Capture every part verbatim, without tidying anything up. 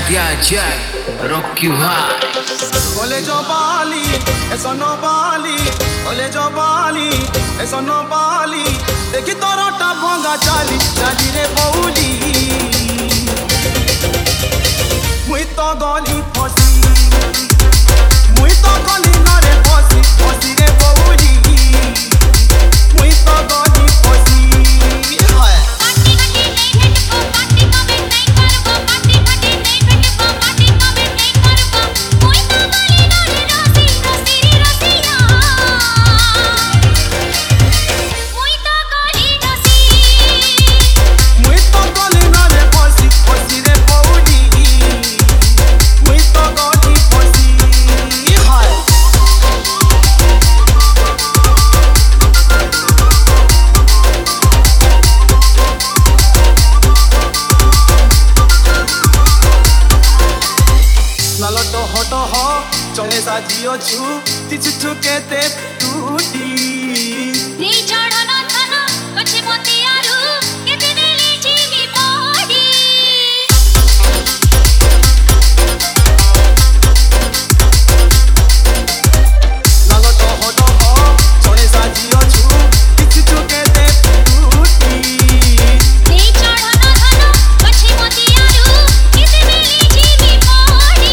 दिया जाए रॉकी भाई। कॉलेज बाली ऐसा नो बाली कॉलेज बाली ऐसा नो बाली देखी तोरटा भंगा चाली चाली रे बौली मुई तो गली फसी मुई तो गली न रे फसी फसी रे बौली मुई तो गली फसी Naloto hoto ho, chone sa jiyo chu, tichu chu kete tuti. Ni chada na thana, kache mote aru, kete neli jivi podi. Naloto hoto ho, chone sa jiyo chu, tichu chu kete tuti. Ni chada na thana, kache mote aru, kete neli jivi podi.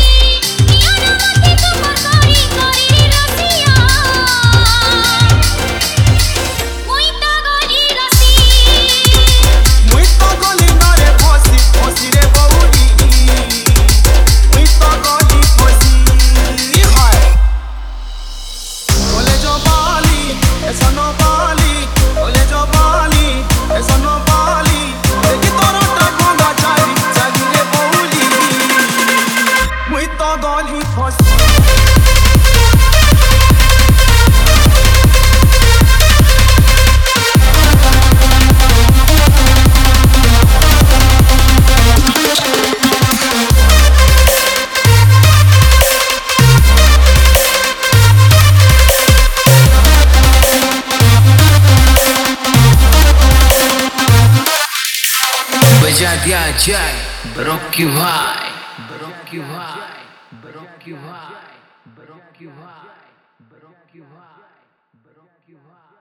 बजा दिया जाए Rocky भाई, Rocky भाई, Rocky भाई, Rocky भाई, Rocky भाई, Rocky भाई।